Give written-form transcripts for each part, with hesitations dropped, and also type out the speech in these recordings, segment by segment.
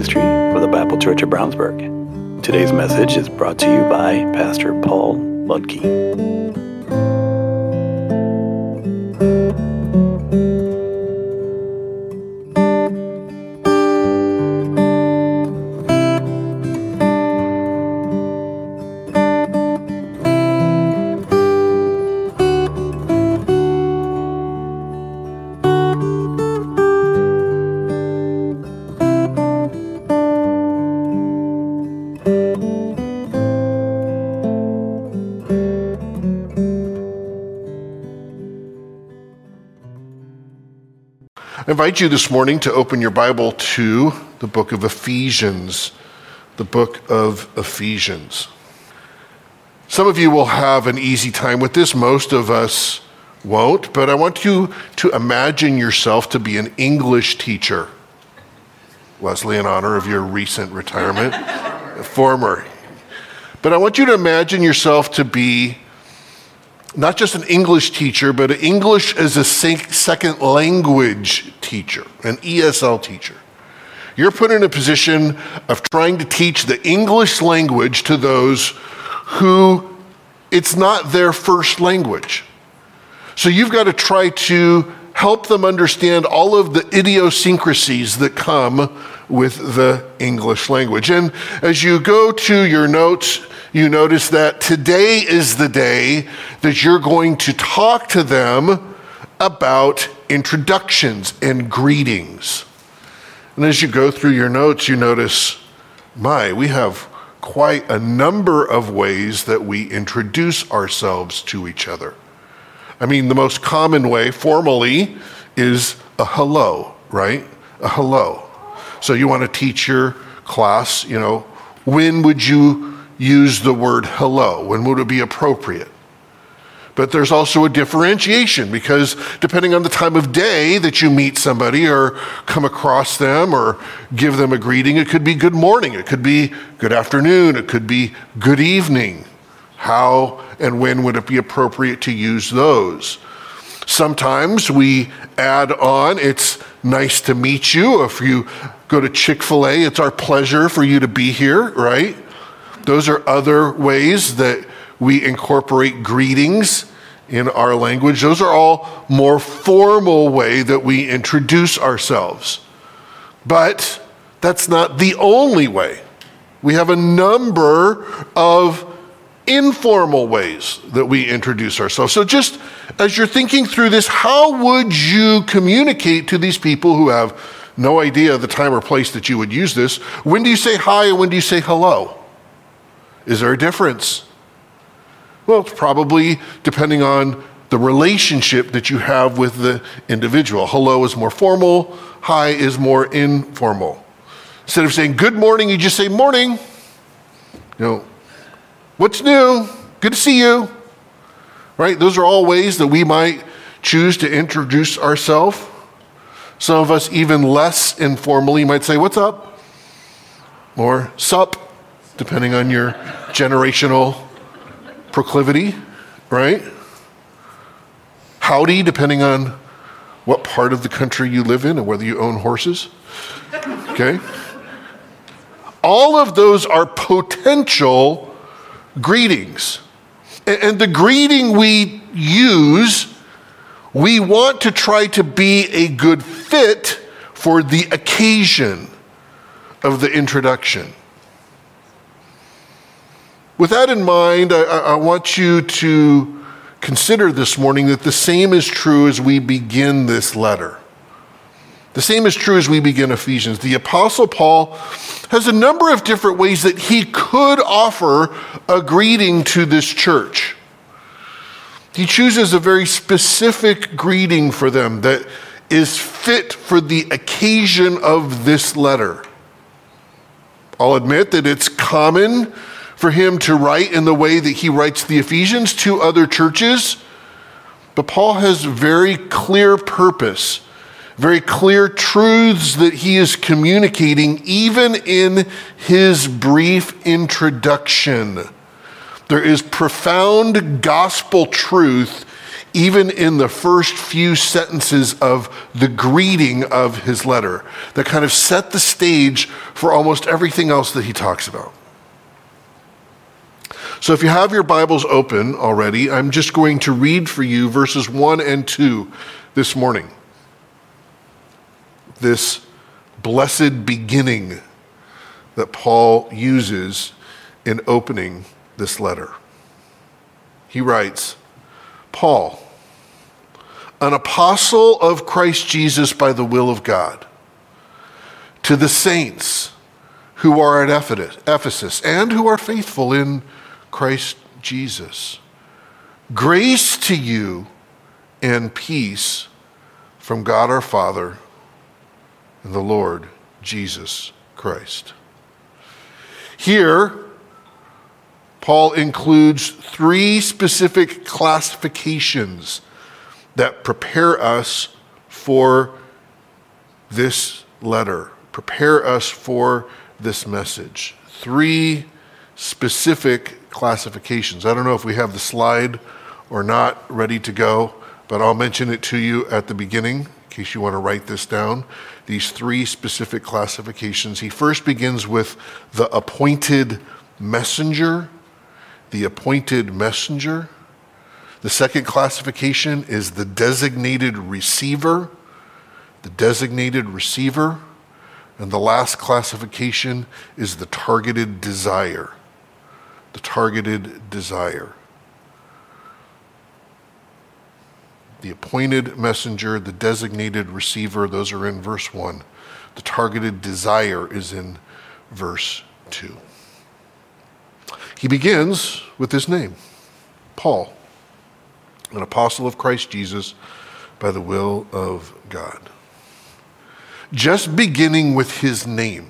ministry of the Bible Church of Brownsburg. Today's message is brought to you by Pastor Paul Ludke. I invite you this morning to open your Bible to the book of Ephesians, the book of Ephesians. Some of you will have an easy time with this, most of us won't, but I want you to imagine yourself to be an English teacher. Leslie, in honor of your recent retirement, former. But I want you to imagine yourself to be not just an English teacher, but an English as a second language teacher, an ESL teacher. You're put in a position of trying to teach the English language to those who it's not their first language. So you've got to try to help them understand all of the idiosyncrasies that come with the English language. And as you go to your notes, you notice that today is the day that you're going to talk to them about introductions and greetings. And as you go through your notes, you notice, we have quite a number of ways that we introduce ourselves to each other. I mean, the most common way formally is a hello, right? A hello. So you want to teach your class, when would you use the word hello? When would it be appropriate? But there's also a differentiation because depending on the time of day that you meet somebody or come across them or give them a greeting, it could be good morning, it could be good afternoon, it could be good evening. How and when would it be appropriate to use those? Sometimes we add on, it's nice to meet you. If you go to Chick-fil-A, it's our pleasure for you to be here, right? Those are other ways that we incorporate greetings in our language. Those are all more formal way that we introduce ourselves. But that's not the only way. We have a number of informal ways that we introduce ourselves. So just as you're thinking through this, how would you communicate to these people who have no idea the time or place that you would use this? When do you say hi and when do you say hello? Is there a difference? Well, it's probably depending on the relationship that you have with the individual. Hello is more formal, hi is more informal. Instead of saying good morning, you just say morning. What's new? Good to see you. Right? Those are all ways that we might choose to introduce ourselves. Some of us even less informally might say, what's up? Or sup, depending on your generational proclivity, right? Howdy, depending on what part of the country you live in and whether you own horses. Okay? All of those are potential greetings. And the greeting we use, we want to try to be a good fit for the occasion of the introduction. With that in mind, I want you to consider this morning that the same is true as we begin this letter. The same is true as we begin Ephesians. The Apostle Paul has a number of different ways that he could offer a greeting to this church. He chooses a very specific greeting for them that is fit for the occasion of this letter. I'll admit that it's common for him to write in the way that he writes the Ephesians to other churches, but Paul has very clear purpose, very clear truths that he is communicating even in his brief introduction. There is profound gospel truth even in the first few sentences of the greeting of his letter that kind of set the stage for almost everything else that he talks about. So if you have your Bibles open already, I'm just going to read for you verses 1 and 2 this morning. This blessed beginning that Paul uses in opening this letter. He writes, Paul, an apostle of Christ Jesus by the will of God, to the saints who are at Ephesus and who are faithful in Christ Jesus. Grace to you and peace from God our Father and the Lord Jesus Christ. Here, Paul includes 3 specific classifications that prepare us for this letter, prepare us for this message. 3 specific classifications. I don't know if we have the slide or not ready to go, but I'll mention it to you at the beginning in case you want to write this down. These 3 specific classifications. He first begins with the appointed messenger. The appointed messenger. The second classification is the designated receiver. The designated receiver. And the last classification is the targeted desire. The targeted desire. The appointed messenger, the designated receiver, those are in verse 1. The targeted desire is in verse 2. He begins with his name, Paul, an apostle of Christ Jesus by the will of God. Just beginning with his name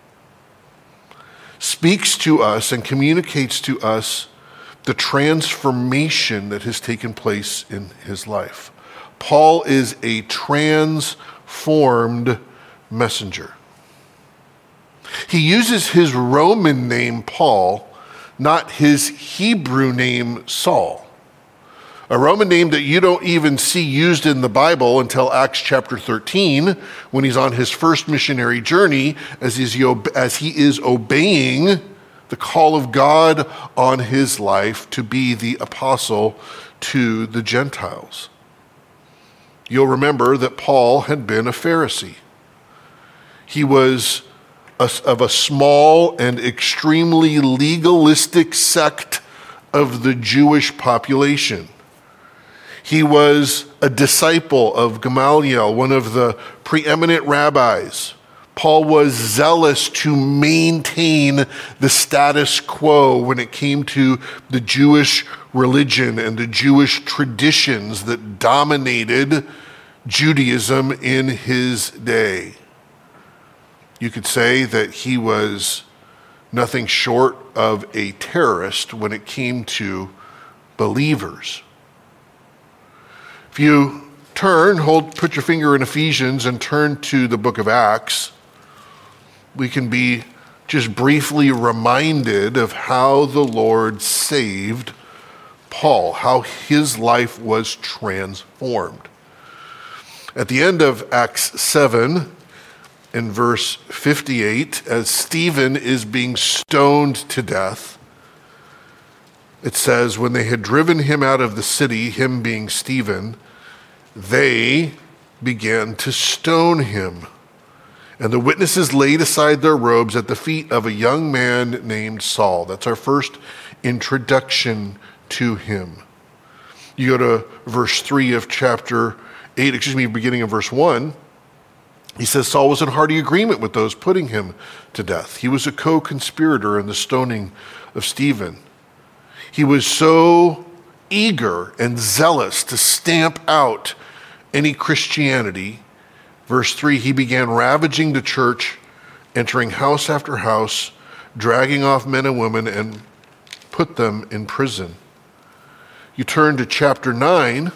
speaks to us and communicates to us the transformation that has taken place in his life. Paul is a transformed messenger. He uses his Roman name, Paul, not his Hebrew name, Saul. A Roman name that you don't even see used in the Bible until Acts chapter 13, when he's on his first missionary journey, as he is obeying the call of God on his life to be the apostle to the Gentiles. You'll remember that Paul had been a Pharisee. He was of a small and extremely legalistic sect of the Jewish population. He was a disciple of Gamaliel, one of the preeminent rabbis. Paul was zealous to maintain the status quo when it came to the Jewish religion and the Jewish traditions that dominated Judaism in his day. You could say that he was nothing short of a terrorist when it came to believers. If you put your finger in Ephesians and turn to the book of Acts, we can be just briefly reminded of how the Lord saved Paul, how his life was transformed. At the end of Acts 7, in verse 58, as Stephen is being stoned to death, it says, when they had driven him out of the city, him being Stephen, they began to stone him. And the witnesses laid aside their robes at the feet of a young man named Saul. That's our first introduction to him. You go to verse 3 of chapter 8, beginning of verse 1. He says Saul was in hearty agreement with those putting him to death. He was a co-conspirator in the stoning of Stephen. He was so eager and zealous to stamp out any Christianity. Verse 3, he began ravaging the church, entering house after house, dragging off men and women, and put them in prison. You turn to chapter 9,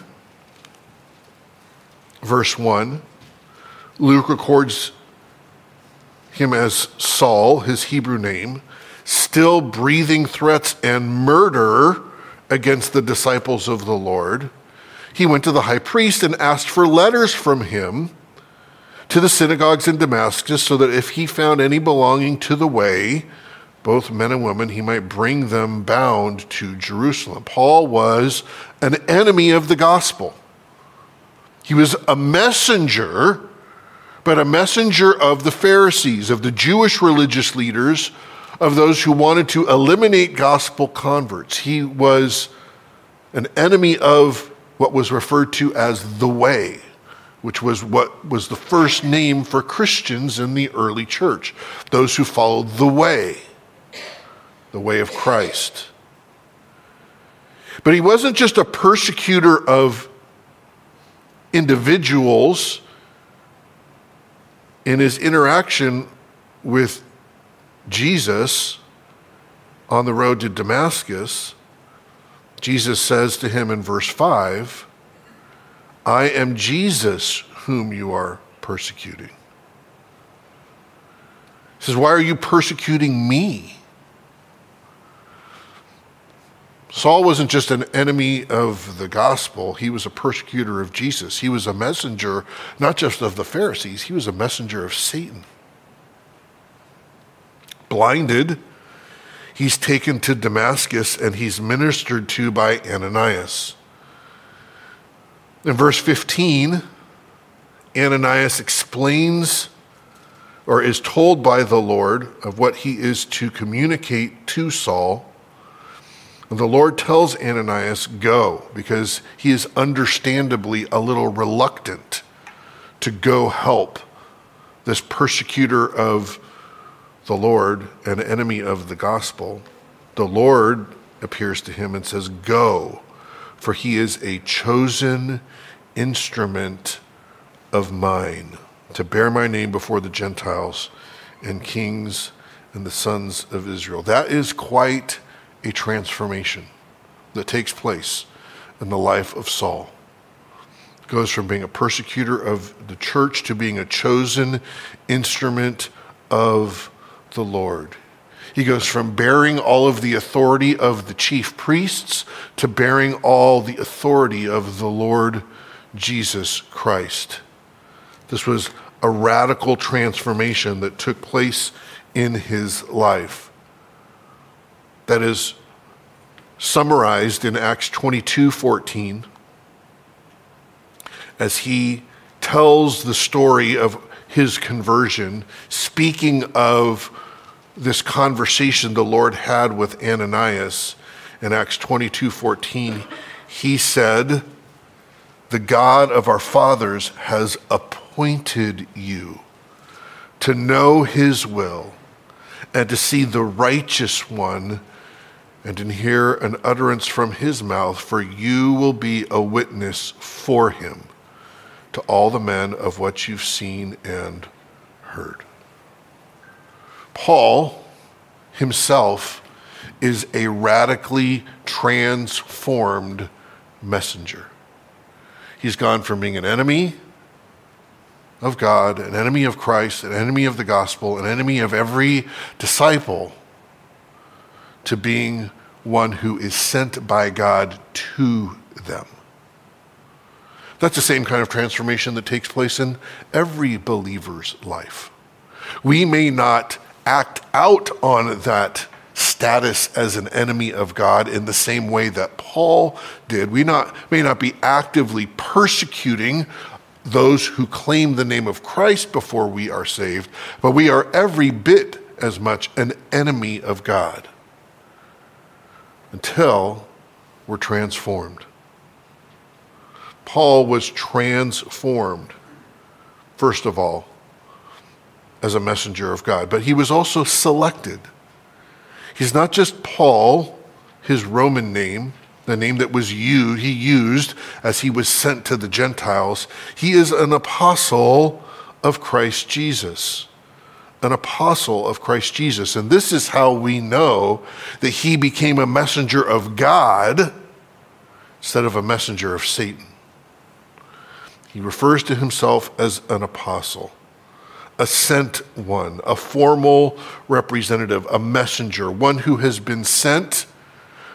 verse 1. Luke records him as Saul, his Hebrew name, still breathing threats and murder against the disciples of the Lord. he went to the high priest and asked for letters from him to the synagogues in Damascus, so that if he found any belonging to the way, both men and women, he might bring them bound to Jerusalem. Paul was an enemy of the gospel. He was a messenger, but a messenger of the Pharisees, of the Jewish religious leaders, of those who wanted to eliminate gospel converts. He was an enemy of what was referred to as the way, which was what was the first name for Christians in the early church, those who followed the way of Christ. But he wasn't just a persecutor of individuals. In his interaction with Jesus on the road to Damascus, Jesus says to him in verse 5, I am Jesus whom you are persecuting. He says, why are you persecuting me? Saul wasn't just an enemy of the gospel. He was a persecutor of Jesus. He was a messenger, not just of the Pharisees, he was a messenger of Satan. Blinded, he's taken to Damascus and he's ministered to by Ananias. In verse 15, Ananias explains or is told by the Lord of what he is to communicate to Saul. And the Lord tells Ananias, go, because he is understandably a little reluctant to go help this persecutor of the Lord, an enemy of the gospel. The Lord appears to him and says, go, for he is a chosen instrument of mine to bear my name before the Gentiles and kings and the sons of Israel. That is quite a transformation that takes place in the life of Saul. It goes from being a persecutor of the church to being a chosen instrument of the Lord. He goes from bearing all of the authority of the chief priests to bearing all the authority of the Lord Jesus Christ. This was a radical transformation that took place in his life. That is summarized in Acts 22:14 as he tells the story of his conversion, speaking of this conversation the Lord had with Ananias. In Acts 22:14, he said, the God of our fathers has appointed you to know his will and to see the righteous one and to hear an utterance from his mouth, for you will be a witness for him to all the men of what you've seen and heard. Paul himself is a radically transformed messenger. He's gone from being an enemy of God, an enemy of Christ, an enemy of the gospel, an enemy of every disciple, to being one who is sent by God to them. That's the same kind of transformation that takes place in every believer's life. We may not act out on that status as an enemy of God in the same way that Paul did. We may not be actively persecuting those who claim the name of Christ before we are saved, but we are every bit as much an enemy of God until we're transformed. Paul was transformed, first of all, as a messenger of God, but he was also selected. He's not just Paul, his Roman name, the name that was he used as he was sent to the Gentiles. He is an apostle of Christ Jesus. An apostle of Christ Jesus. And this is how we know that he became a messenger of God instead of a messenger of Satan. He refers to himself as an apostle, a sent one, a formal representative, a messenger, one who has been sent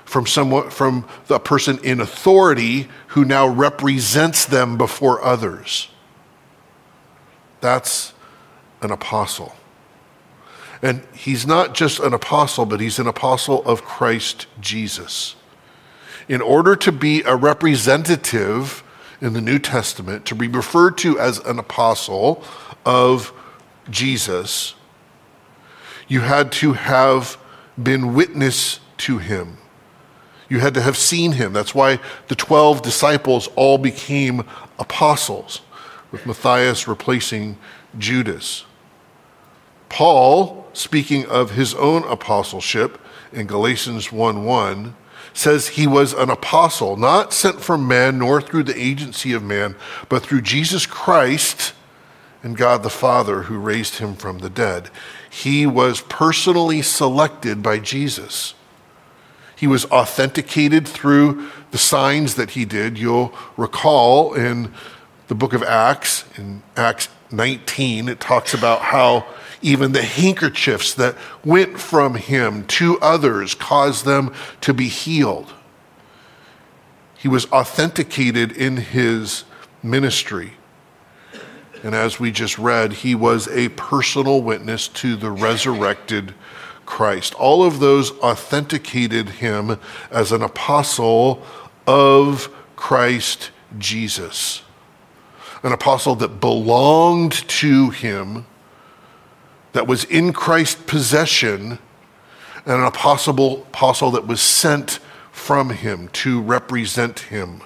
from the person in authority who now represents them before others. That's an apostle. And he's not just an apostle, but he's an apostle of Christ Jesus. In order to be a representative in the New Testament, to be referred to as an apostle of Jesus, you had to have been witness to him. You had to have seen him. That's why the 12 disciples all became apostles, with Matthias replacing Judas. Paul, speaking of his own apostleship in Galatians 1:1, says he was an apostle, not sent from man, nor through the agency of man, but through Jesus Christ and God the Father who raised him from the dead. He was personally selected by Jesus. He was authenticated through the signs that he did. You'll recall in the book of Acts, in Acts 19, it talks about how even the handkerchiefs that went from him to others caused them to be healed. He was authenticated in his ministry. And as we just read, he was a personal witness to the resurrected Christ. All of those authenticated him as an apostle of Christ Jesus. An apostle that belonged to him, that was in Christ's possession, and an apostle that was sent from him to represent him.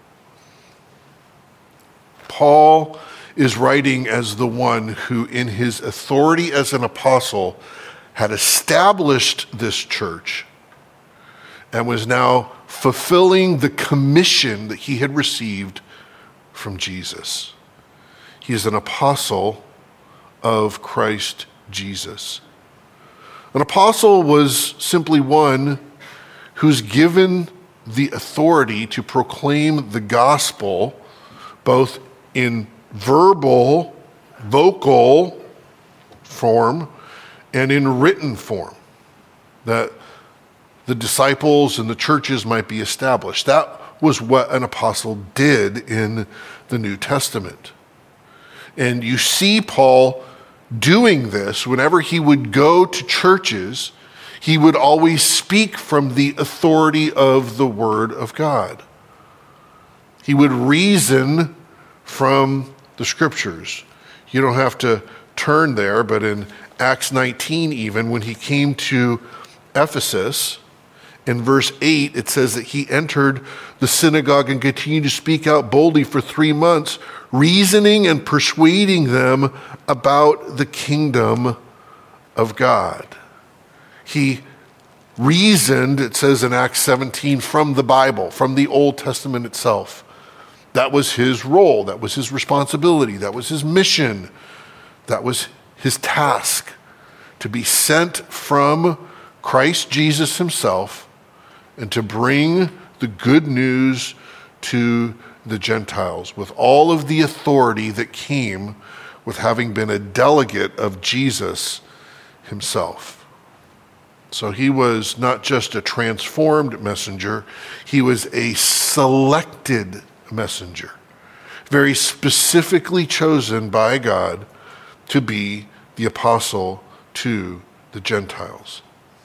Paul is writing as the one who, in his authority as an apostle, had established this church and was now fulfilling the commission that he had received from Jesus. He is an apostle of Christ Jesus. An apostle was simply one who's given the authority to proclaim the gospel both in vocal form and in written form, that the disciples and the churches might be established. That was what an apostle did in the New Testament. And you see Paul doing this. Whenever he would go to churches, he would always speak from the authority of the Word of God. He would reason from the Scriptures. You don't have to turn there, but in Acts 19 even, when he came to Ephesus, in verse 8, it says that he entered the synagogue and continued to speak out boldly for 3 months, reasoning and persuading them about the kingdom of God. He reasoned, it says in Acts 17, from the Bible, from the Old Testament itself. That was his role. That was his responsibility. That was his mission. That was his task, to be sent from Christ Jesus himself and to bring the good news to the Gentiles with all of the authority that came with having been a delegate of Jesus himself. So he was not just a transformed messenger, he was a selected messenger, very specifically chosen by God to be the apostle to the Gentiles.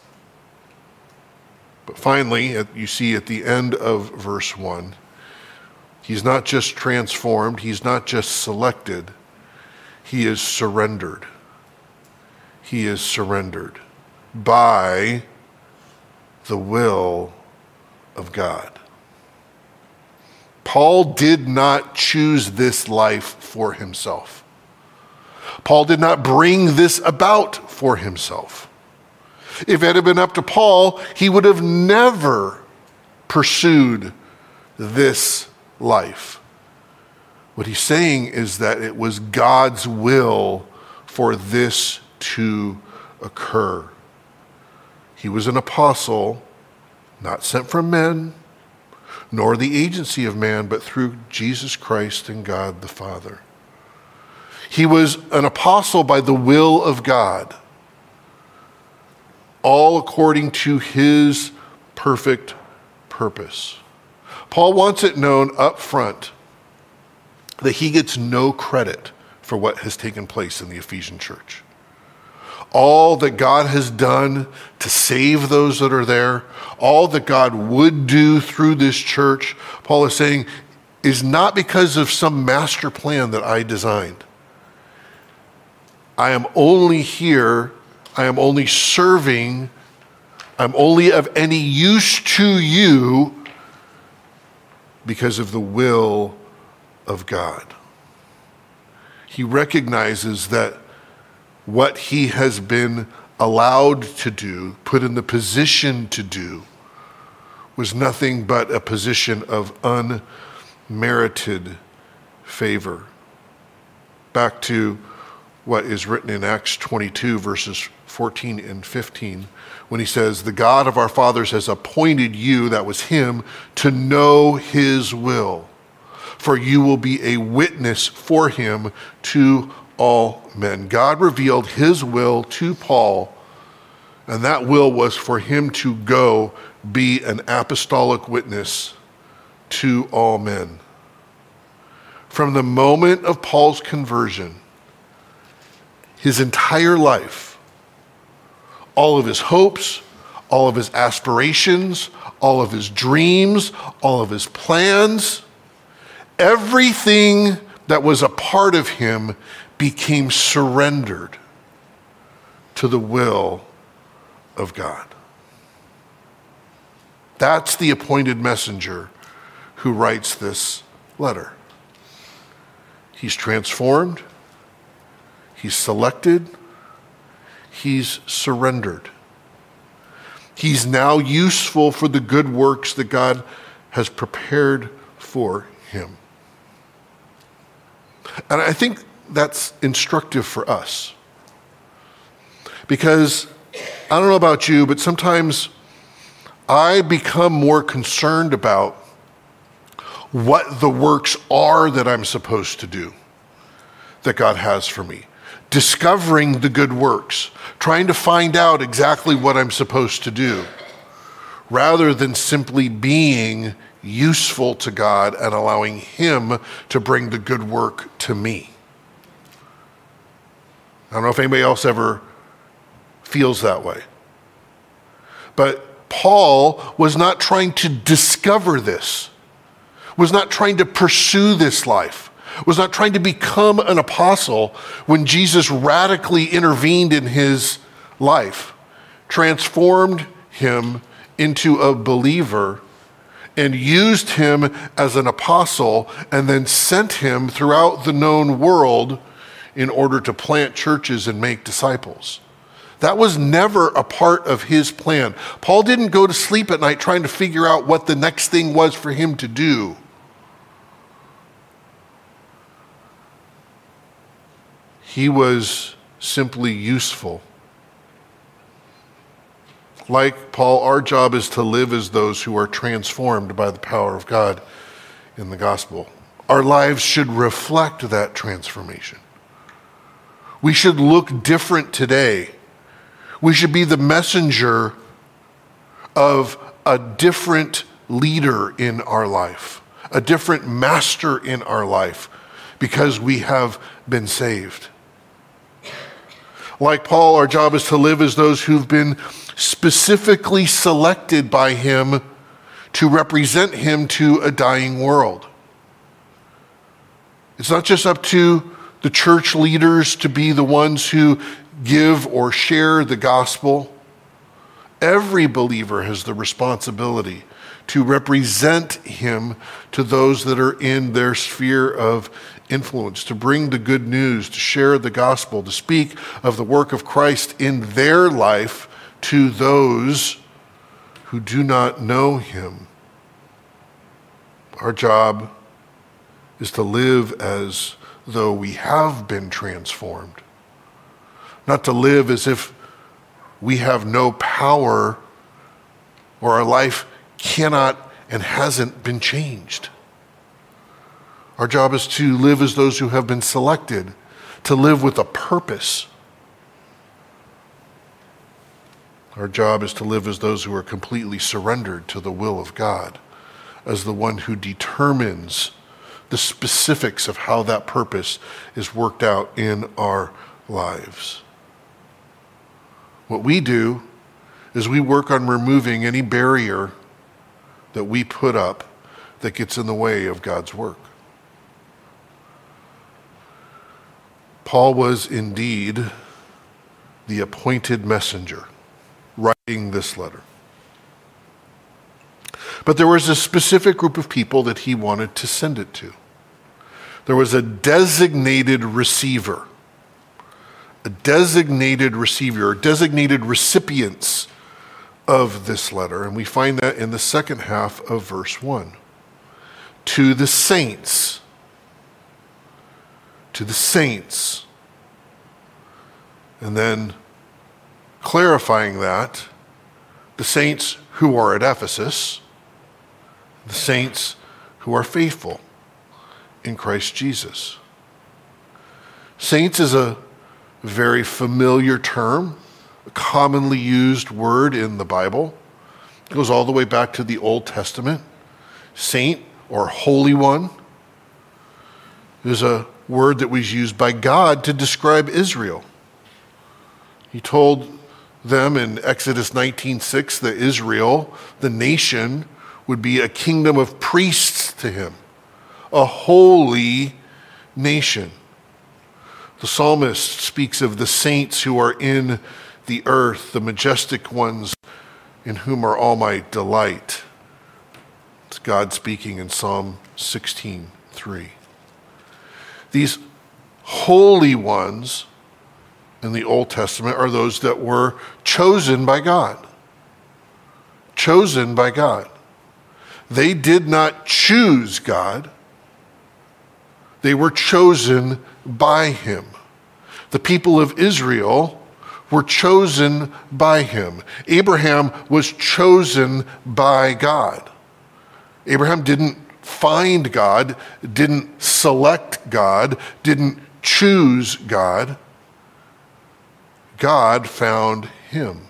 But finally, you see at the end of verse 1, he's not just transformed, he's not just selected, he is surrendered. He is surrendered by the will of God. Paul did not choose this life for himself. Paul did not bring this about for himself. If it had been up to Paul, he would have never pursued this life. What he's saying is that it was God's will for this to occur. He was an apostle, not sent from men, nor the agency of man, but through Jesus Christ and God the Father. He was an apostle by the will of God, all according to his perfect purpose. Paul wants it known up front that he gets no credit for what has taken place in the Ephesian church. All that God has done to save those that are there, all that God would do through this church, Paul is saying, is not because of some master plan that I designed. I am only here, I am only serving, I'm only of any use to you because of the will of God. He recognizes that what he has been allowed to do, put in the position to do, was nothing but a position of unmerited favor. Back to what is written in Acts 22, verses 14 and 15, when he says, the God of our fathers has appointed you, that was him, to know his will. For you will be a witness for him to all men. God revealed his will to Paul, and that will was for him to go be an apostolic witness to all men. From the moment of Paul's conversion, his entire life, all of his hopes, all of his aspirations, all of his dreams, all of his plans, everything that was a part of him became surrendered to the will of God. That's the appointed messenger who writes this letter. He's transformed, he's selected, he's surrendered. He's now useful for the good works that God has prepared for him. And I think that's instructive for us. Because I don't know about you, but sometimes I become more concerned about what the works are that I'm supposed to do, that God has for me. Discovering the good works, trying to find out exactly what I'm supposed to do, rather than simply being useful to God and allowing him to bring the good work to me. I don't know if anybody else ever feels that way. But Paul was not trying to discover this, was not trying to pursue this life, was not trying to become an apostle when Jesus radically intervened in his life, transformed him into a believer, and used him as an apostle, and then sent him throughout the known world in order to plant churches and make disciples. That was never a part of his plan. Paul didn't go to sleep at night trying to figure out what the next thing was for him to do. He was simply useful. Like Paul, our job is to live as those who are transformed by the power of God in the gospel. Our lives should reflect that transformation. We should look different today. We should be the messenger of a different leader in our life, a different master in our life, because we have been saved. Like Paul, our job is to live as those who've been specifically selected by him to represent him to a dying world. It's not just up to the church leaders to be the ones who give or share the gospel. Every believer has the responsibility to represent him to those that are in their sphere of influence, to bring the good news, to share the gospel, to speak of the work of Christ in their life to those who do not know him. Our job is to live as though we have been transformed, not to live as if we have no power or our life cannot and hasn't been changed. Our job is to live as those who have been selected, to live with a purpose. Our job is to live as those who are completely surrendered to the will of God, as the one who determines the specifics of how that purpose is worked out in our lives. What we do is we work on removing any barrier that we put up that gets in the way of God's work. Paul was indeed the appointed messenger writing this letter. But there was a specific group of people that he wanted to send it to. There was a designated receiver, or designated recipients of this letter. And we find that in the second half of verse 1. To the saints. To the saints. And then clarifying that, the saints who are at Ephesus, the saints who are faithful in Christ Jesus. Saints is a very familiar term, a commonly used word in the Bible. It goes all the way back to the Old Testament. Saint or Holy One is a word that was used by God to describe Israel. He told them in Exodus 19:6 that Israel, the nation, would be a kingdom of priests to him, a holy nation. The psalmist speaks of the saints who are in the earth, the majestic ones in whom are all my delight. It's God speaking in Psalm 16:3. These holy ones in the Old Testament are those that were chosen by God. Chosen by God. They did not choose God. They were chosen by him. The people of Israel were chosen by him. Abraham was chosen by God. Abraham didn't find God, didn't select God, didn't choose God. God found him.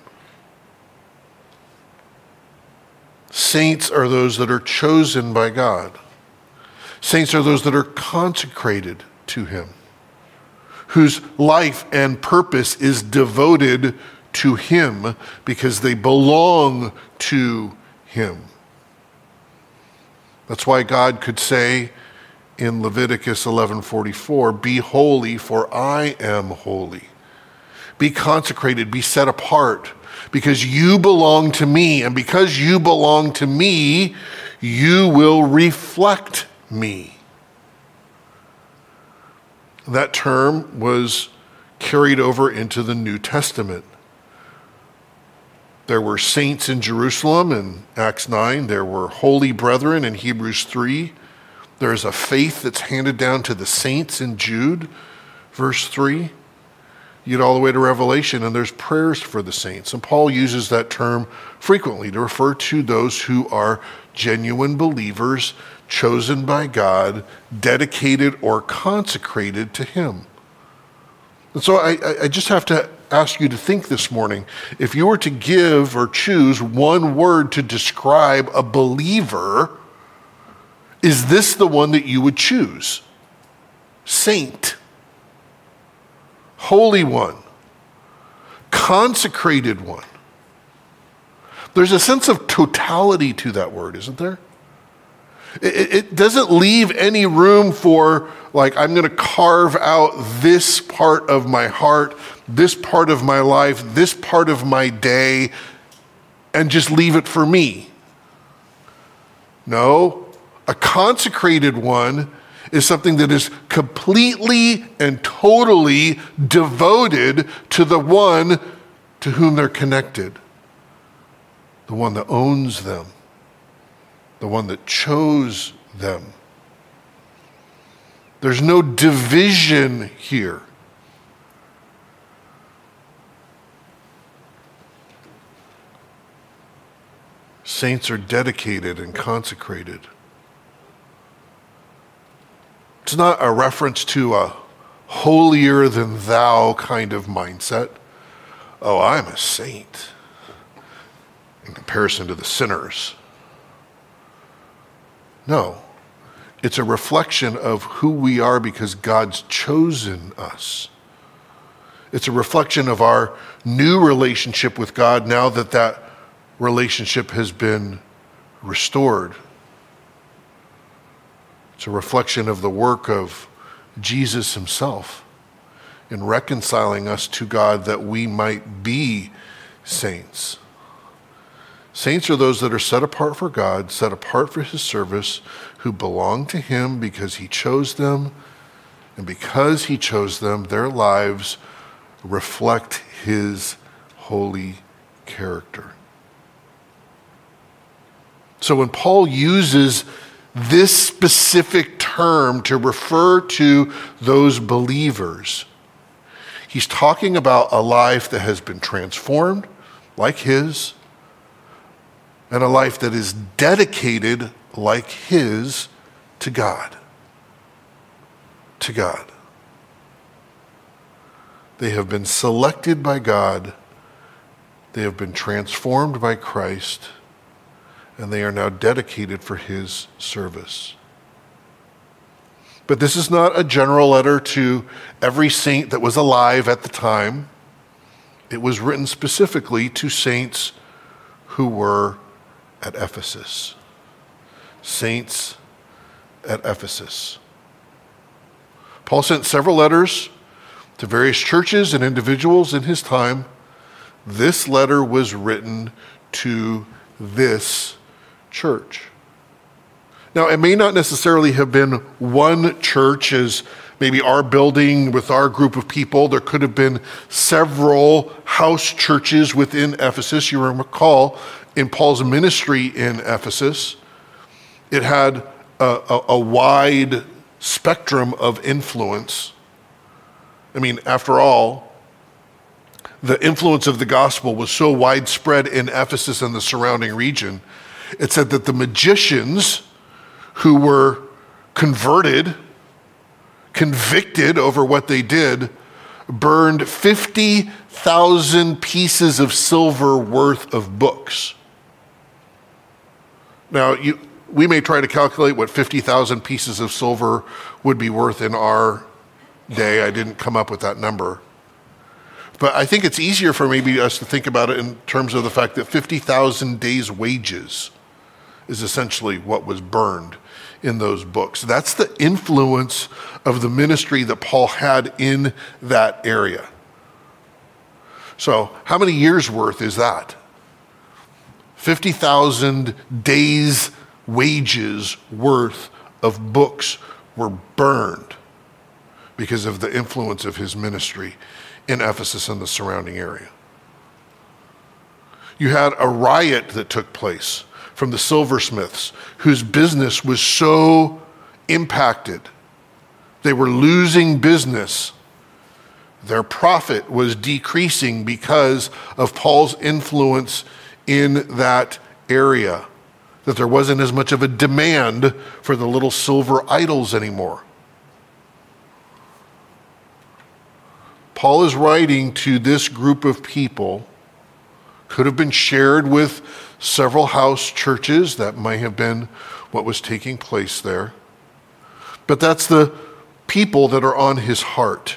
Saints are those that are chosen by God. Saints are those that are consecrated to him, whose life and purpose is devoted to him because they belong to him. That's why God could say in Leviticus 11:44, "Be holy, for I am holy." Be consecrated, be set apart, because you belong to me, and because you belong to me, you will reflect me. That term was carried over into the New Testament. There were saints in Jerusalem in Acts 9. There were holy brethren in Hebrews 3. There's a faith that's handed down to the saints in Jude, verse 3. You get all the way to Revelation, and there's prayers for the saints. And Paul uses that term frequently to refer to those who are genuine believers, chosen by God, dedicated or consecrated to him. And so I just have to ask you to think this morning, if you were to give or choose one word to describe a believer, is this the one that you would choose? Saint. Holy One. Consecrated One. There's a sense of totality to that word, isn't there? It doesn't leave any room for, like, I'm going to carve out this part of my heart, this part of my life, this part of my day, and just leave it for me. No, a consecrated one is something that is completely and totally devoted to the one to whom they're connected, the one that owns them, the one that chose them. There's no division here. Saints are dedicated and consecrated. It's not a reference to a holier than thou kind of mindset. Oh, I'm a saint. in comparison to the sinners. No, it's a reflection of who we are because God's chosen us. It's a reflection of our new relationship with God now that that relationship has been restored. It's a reflection of the work of Jesus himself in reconciling us to God that we might be saints. Saints are those that are set apart for God, set apart for his service, who belong to him because he chose them, and because he chose them, their lives reflect his holy character. So when Paul uses this specific term to refer to those believers, he's talking about a life that has been transformed like his, and a life that is dedicated like his to God. To God. They have been selected by God. They have been transformed by Christ. And they are now dedicated for his service. But this is not a general letter to every saint that was alive at the time. It was written specifically to saints who were at Ephesus. Saints at Ephesus. Paul sent several letters to various churches and individuals in his time. This letter was written to this church. Now, it may not necessarily have been one church as maybe our building with our group of people. There could have been several house churches within Ephesus. You recall in Paul's ministry in Ephesus, it had a wide spectrum of influence. I mean, after all, the influence of the gospel was so widespread in Ephesus and the surrounding region. It said that the magicians who were converted, convicted over what they did, burned 50,000 pieces of silver worth of books. Now, we may try to calculate what 50,000 pieces of silver would be worth in our day. I didn't come up with that number. But I think it's easier for maybe us to think about it in terms of the fact that 50,000 days' wages is essentially what was burned in those books. That's the influence of the ministry that Paul had in that area. So how many years worth is that? 50,000 days' wages worth of books were burned because of the influence of his ministry in Ephesus and the surrounding area. You had a riot that took place from the silversmiths whose business was so impacted. They were losing business. Their profit was decreasing because of Paul's influence in that area, that there wasn't as much of a demand for the little silver idols anymore. Paul is writing to this group of people, could have been shared with several house churches. That might have been what was taking place there. But that's the people that are on his heart.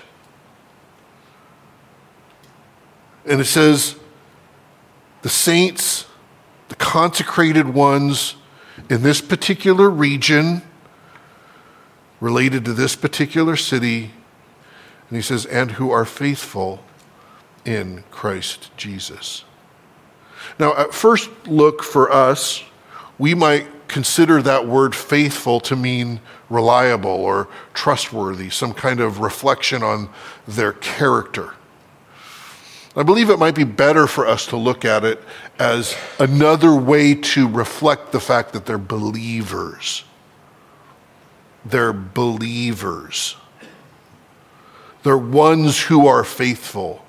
And it says, the saints, the consecrated ones in this particular region, related to this particular city, and he says, and who are faithful in Christ Jesus. Now, at first look for us, we might consider that word faithful to mean reliable or trustworthy, some kind of reflection on their character. I believe it might be better for us to look at it as another way to reflect the fact that they're believers. They're believers. They're ones who are faithful.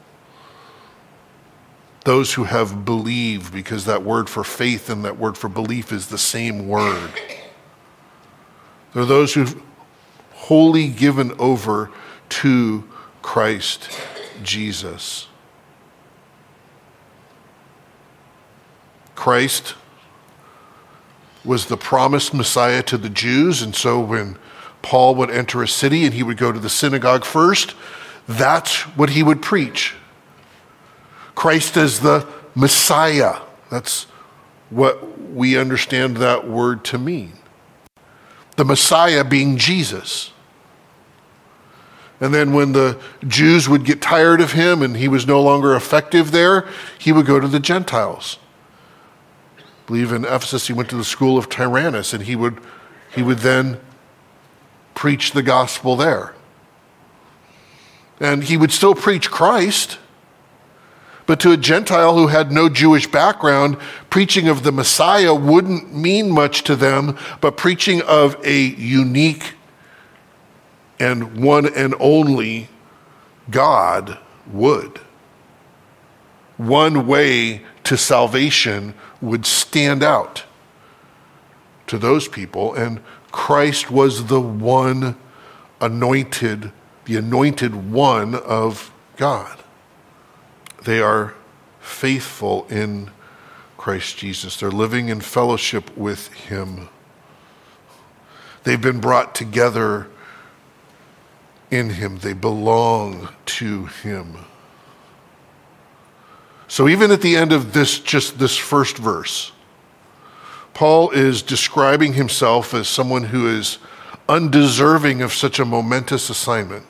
Those who have believed, because that word for faith and that word for belief is the same word. They're those who've wholly given over to Christ Jesus. Christ was the promised Messiah to the Jews, and so when Paul would enter a city and he would go to the synagogue first, that's what he would preach. Christ as the Messiah. That's what we understand that word to mean. The Messiah being Jesus. And then when the Jews would get tired of him and he was no longer effective there, he would go to the Gentiles. I believe in Ephesus he went to the school of Tyrannus, and he would then preach the gospel there. And he would still preach Christ, but to a Gentile who had no Jewish background, preaching of the Messiah wouldn't mean much to them, but preaching of a unique and one and only God would. One way to salvation would stand out to those people, and Christ was the one anointed, the anointed one of God. They are faithful in Christ Jesus. They're living in fellowship with him. They've been brought together in him. They belong to him. So even at the end of this first verse, Paul is describing himself as someone who is undeserving of such a momentous assignment.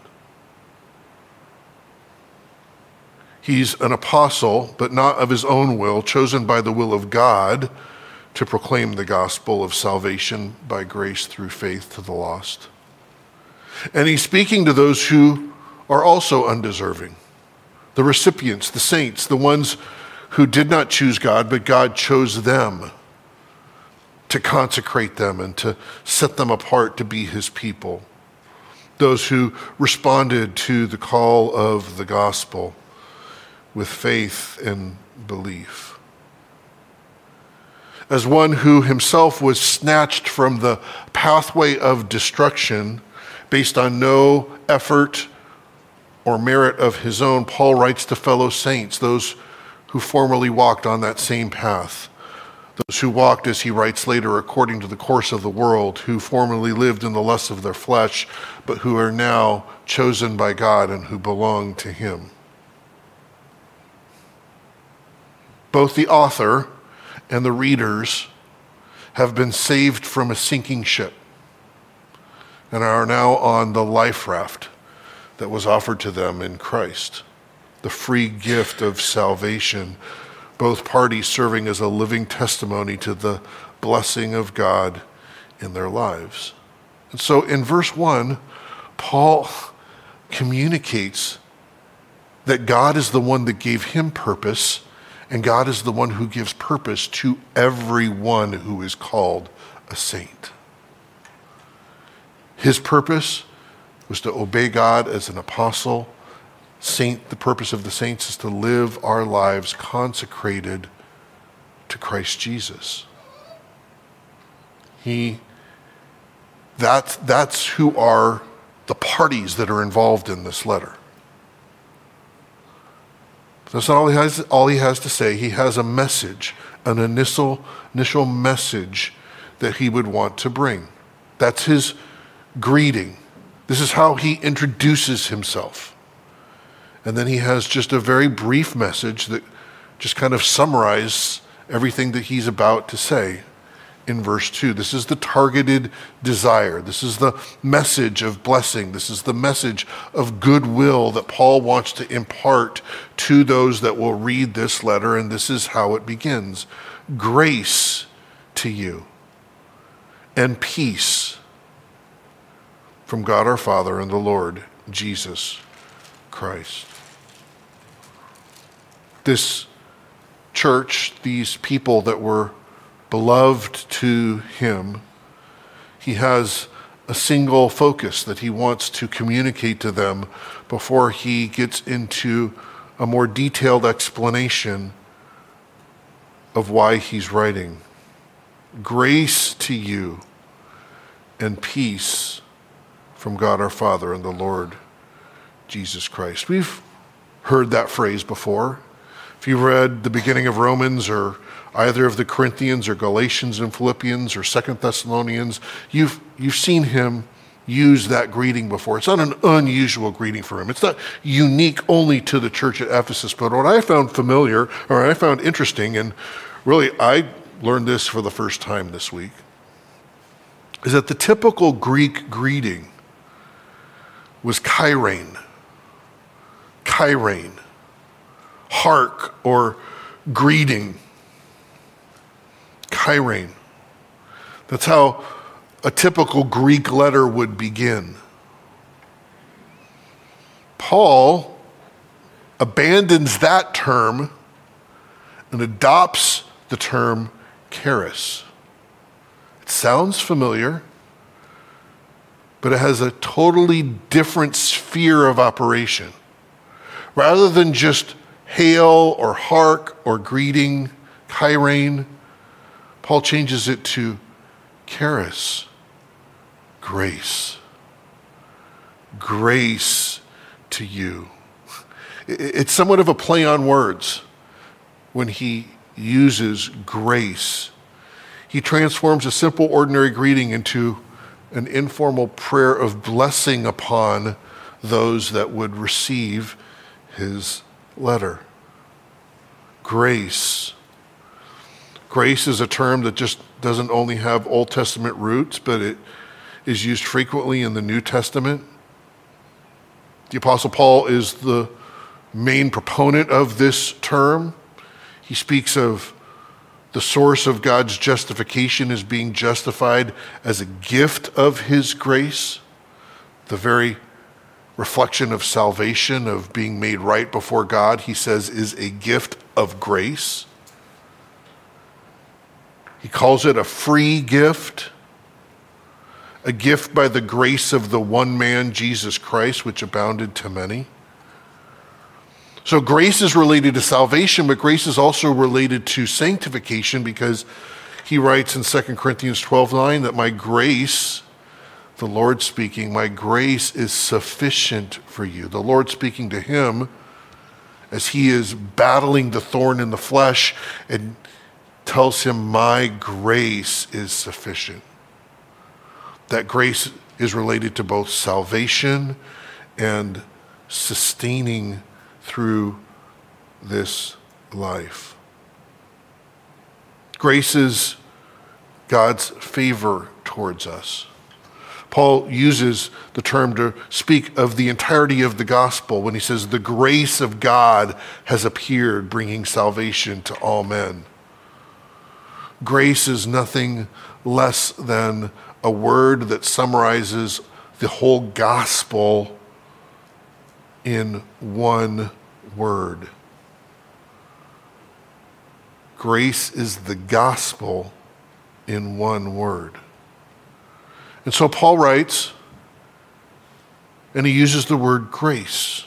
He's an apostle, but not of his own will, chosen by the will of God to proclaim the gospel of salvation by grace through faith to the lost. And he's speaking to those who are also undeserving, the recipients, the saints, the ones who did not choose God, but God chose them to consecrate them and to set them apart to be his people. Those who responded to the call of the gospel with faith and belief. As one who himself was snatched from the pathway of destruction based on no effort or merit of his own, Paul writes to fellow saints, those who formerly walked on that same path. Those who walked, as he writes later, according to the course of the world, who formerly lived in the lusts of their flesh, but who are now chosen by God and who belong to him. Both the author and the readers have been saved from a sinking ship and are now on the life raft that was offered to them in Christ, the free gift of salvation, both parties serving as a living testimony to the blessing of God in their lives. And so in verse 1, Paul communicates that God is the one that gave him purpose, and God is the one who gives purpose to everyone who is called a saint. His purpose was to obey God as an apostle. The purpose of the saints is to live our lives consecrated to Christ Jesus. That's who are the parties that are involved in this letter. That's not all he has to say. He has a message, an initial message that he would want to bring. That's his greeting. This is how he introduces himself. And then he has just a very brief message that just kind of summarizes everything that he's about to say in verse 2. This is the targeted desire. This is the message of blessing. This is the message of goodwill that Paul wants to impart to those that will read this letter, and this is how it begins. Grace to you and peace from God our Father and the Lord Jesus Christ. This church, these people that were beloved to him, he has a single focus that he wants to communicate to them before he gets into a more detailed explanation of why he's writing. Grace to you and peace from God our Father and the Lord Jesus Christ. We've heard that phrase before. If you read the beginning of Romans or either of the Corinthians or Galatians and Philippians or 2 Thessalonians, you've seen him use that greeting before. It's not an unusual greeting for him. It's not unique only to the church at Ephesus. But what I found familiar, or I found interesting, and really I learned this for the first time this week, is that the typical Greek greeting was kairein. Kairein. Hark or greeting. Kairein. That's how a typical Greek letter would begin. Paul abandons that term and adopts the term charis. It sounds familiar, but it has a totally different sphere of operation. Rather than just hail or hark or greeting, kairein, Paul changes it to charis, grace. Grace to you. It's somewhat of a play on words when he uses grace. He transforms a simple, ordinary greeting into an informal prayer of blessing upon those that would receive his letter. Grace. Grace is a term that just doesn't only have Old Testament roots, but it is used frequently in the New Testament. The Apostle Paul is the main proponent of this term. He speaks of the source of God's justification as being justified as a gift of his grace, the very reflection of salvation, of being made right before God, he says, is a gift of grace. He calls it a free gift, a gift by the grace of the one man, Jesus Christ, which abounded to many. So grace is related to salvation, but grace is also related to sanctification, because he writes in 2 Corinthians 12:9 that my grace, the Lord speaking, my grace is sufficient for you. The Lord speaking to him as he is battling the thorn in the flesh and tells him, my grace is sufficient. That grace is related to both salvation and sustaining through this life. Grace is God's favor towards us. Paul uses the term to speak of the entirety of the gospel when he says the grace of God has appeared, bringing salvation to all men. Grace is nothing less than a word that summarizes the whole gospel in one word. Grace is the gospel in one word. And so Paul writes, and he uses the word grace.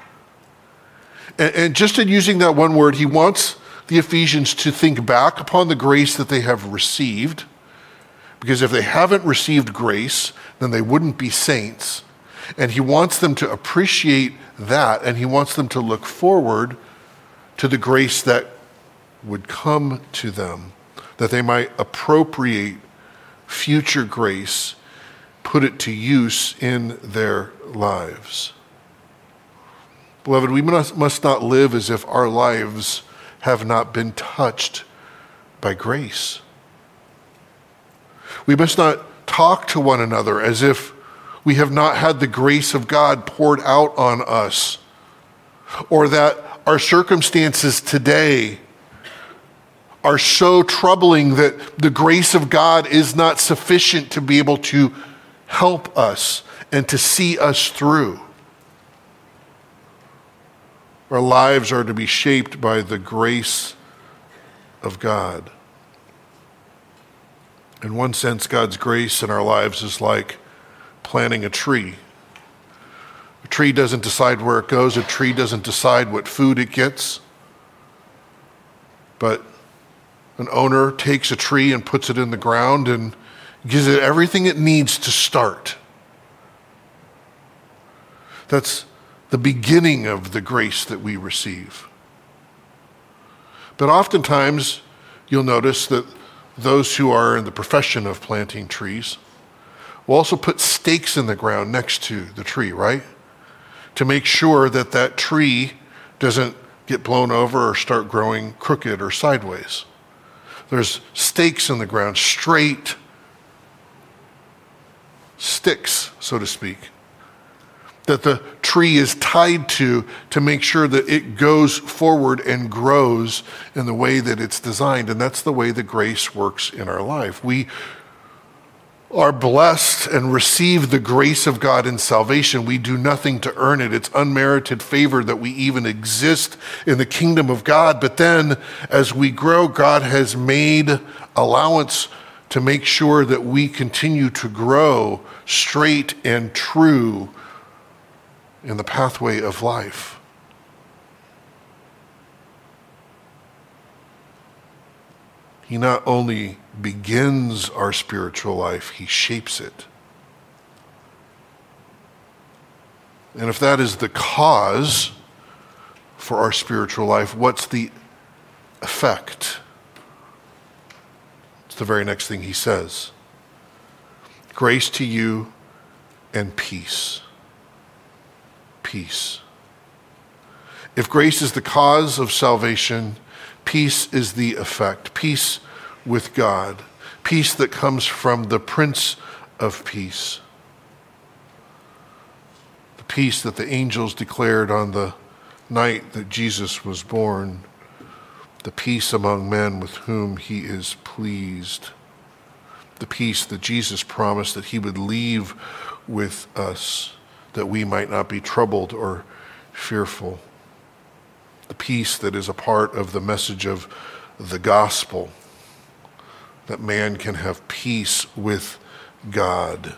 And just in using that one word, he wants the Ephesians to think back upon the grace that they have received, because if they haven't received grace, then they wouldn't be saints. And he wants them to appreciate that, and he wants them to look forward to the grace that would come to them, that they might appropriate future grace, put it to use in their lives. Beloved, we must not live as if our lives have not been touched by grace. We must not talk to one another as if we have not had the grace of God poured out on us, or that our circumstances today are so troubling that the grace of God is not sufficient to be able to help us and to see us through. Our lives are to be shaped by the grace of God. In one sense, God's grace in our lives is like planting a tree. A tree doesn't decide where it goes. A tree doesn't decide what food it gets. But an owner takes a tree and puts it in the ground and gives it everything it needs to start. That's the beginning of the grace that we receive. But oftentimes, you'll notice that those who are in the profession of planting trees will also put stakes in the ground next to the tree, right? To make sure that that tree doesn't get blown over or start growing crooked or sideways. There's stakes in the ground, straight sticks, so to speak, that the tree is tied to make sure that it goes forward and grows in the way that it's designed. And that's the way the grace works in our life. We are blessed and receive the grace of God in salvation. We do nothing to earn it. It's unmerited favor that we even exist in the kingdom of God. But then as we grow, God has made allowance to make sure that we continue to grow straight and true in the pathway of life. He not only begins our spiritual life, he shapes it. And if that is the cause for our spiritual life, what's the effect? It's the very next thing he says. Grace to you and peace. Peace. If grace is the cause of salvation, peace is the effect. Peace with God. Peace that comes from the Prince of Peace. The peace that the angels declared on the night that Jesus was born. The peace among men with whom he is pleased. The peace that Jesus promised that he would leave with us, that we might not be troubled or fearful. The peace that is a part of the message of the gospel, that man can have peace with God.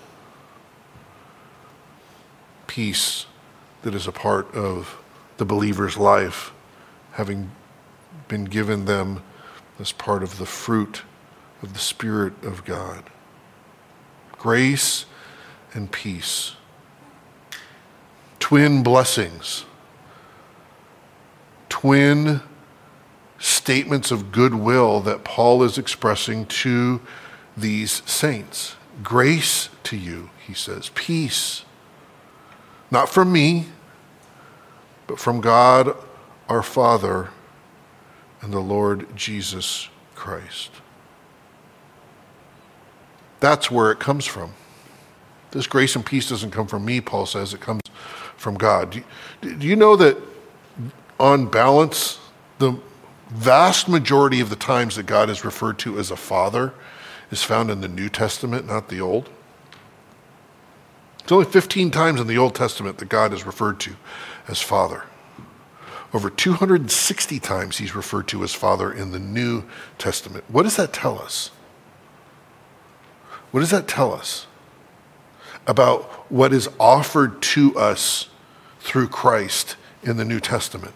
Peace that is a part of the believer's life, having been given them as part of the fruit of the Spirit of God. Grace and peace. Twin blessings. Twin statements of goodwill that Paul is expressing to these saints. Grace to you, he says. Peace. Not from me, but from God our Father and the Lord Jesus Christ. That's where it comes from. This grace and peace doesn't come from me, Paul says. It comes from God. Do you know that on balance, the vast majority of the times that God is referred to as a father is found in the New Testament, not the Old? It's only 15 times in the Old Testament that God is referred to as Father. Over 260 times he's referred to as Father in the New Testament. What does that tell us? What does that tell us about what is offered to us through Christ in the New Testament?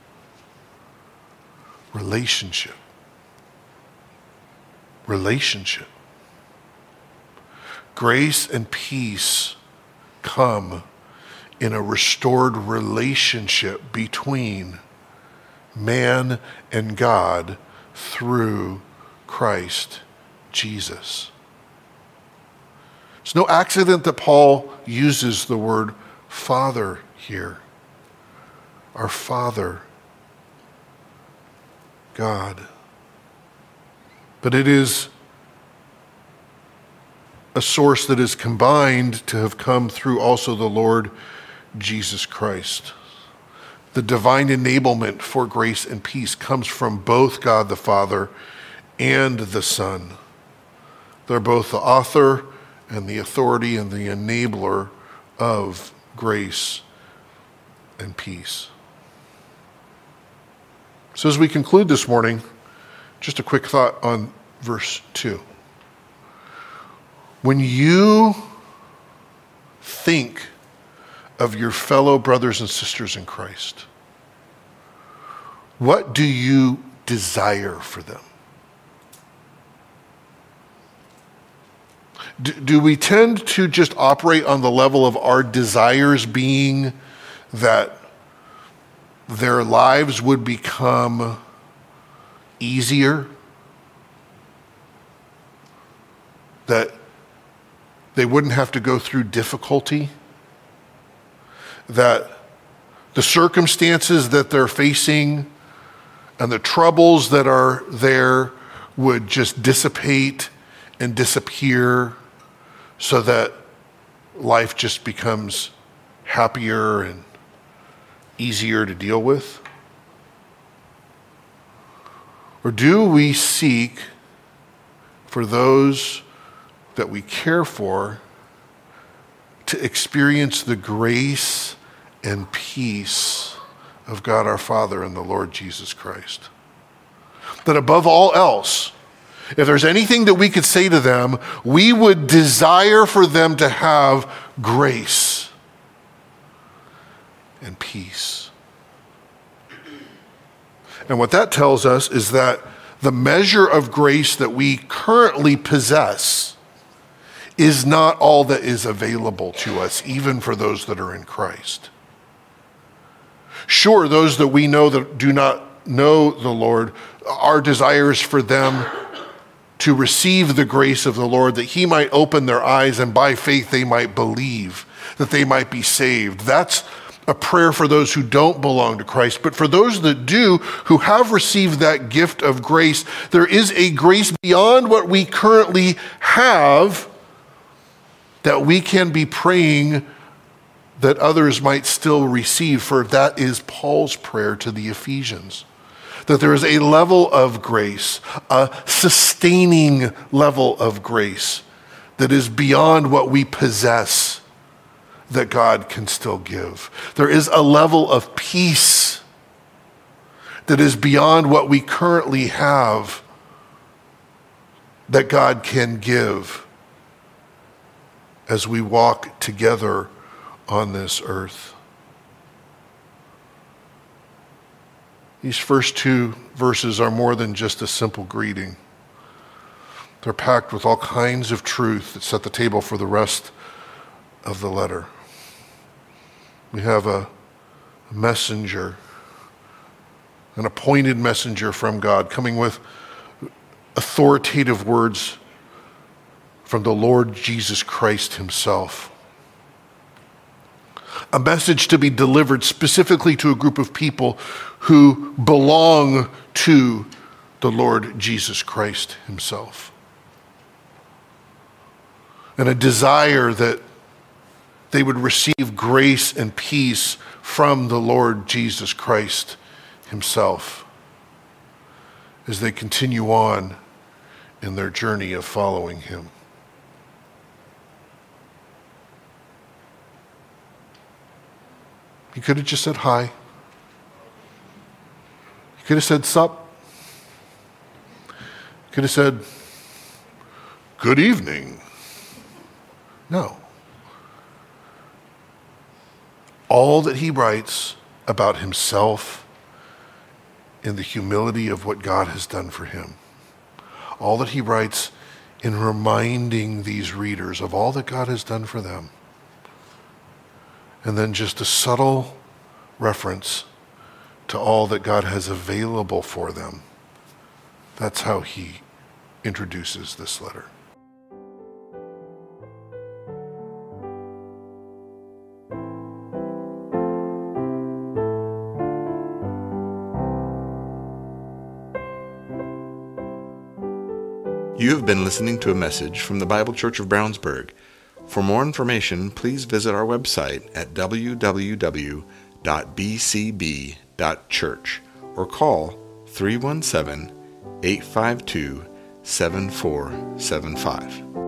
Relationship. Relationship. Grace and peace come in a restored relationship between man and God through Christ Jesus. It's no accident that Paul uses the word Father here. Our Father, God. But it is a source that is combined to have come through also the Lord Jesus Christ. The divine enablement for grace and peace comes from both God the Father and the Son. They're both the author and the authority and the enabler of grace and peace. So as we conclude this morning, just a quick thought on verse 2. When you think of your fellow brothers and sisters in Christ, what do you desire for them? Do we tend to just operate on the level of our desires being that their lives would become easier, that they wouldn't have to go through difficulty, that the circumstances that they're facing and the troubles that are there would just dissipate and disappear so that life just becomes happier and easier to deal with? Or do we seek for those that we care for to experience the grace and peace of God our Father and the Lord Jesus Christ? That above all else, if there's anything that we could say to them, we would desire for them to have grace and peace. And what that tells us is that the measure of grace that we currently possess is not all that is available to us, even for those that are in Christ. Sure, those that we know that do not know the Lord, our desire is for them to receive the grace of the Lord, that he might open their eyes and by faith they might believe, that they might be saved. That's a prayer for those who don't belong to Christ. But for those that do, who have received that gift of grace, there is a grace beyond what we currently have that we can be praying that others might still receive, for that is Paul's prayer to the Ephesians. That there is a level of grace, a sustaining level of grace that is beyond what we possess, that God can still give. There is a level of peace that is beyond what we currently have, that God can give as we walk together on this earth. These first two verses are more than just a simple greeting. They're packed with all kinds of truth that set the table for the rest of the letter. We have a messenger, an appointed messenger from God, coming with authoritative words from the Lord Jesus Christ himself. A message to be delivered specifically to a group of people who belong to the Lord Jesus Christ himself. And a desire that they would receive grace and peace from the Lord Jesus Christ himself as they continue on in their journey of following him. He could have just said hi. He could have said sup. He could have said good evening. No. All that he writes about himself in the humility of what God has done for him. All that he writes in reminding these readers of all that God has done for them. And then just a subtle reference to all that God has available for them. That's how he introduces this letter. You have been listening to a message from the Bible Church of Brownsburg. For more information, please visit our website at www.bcb.church or call 317-852-7475.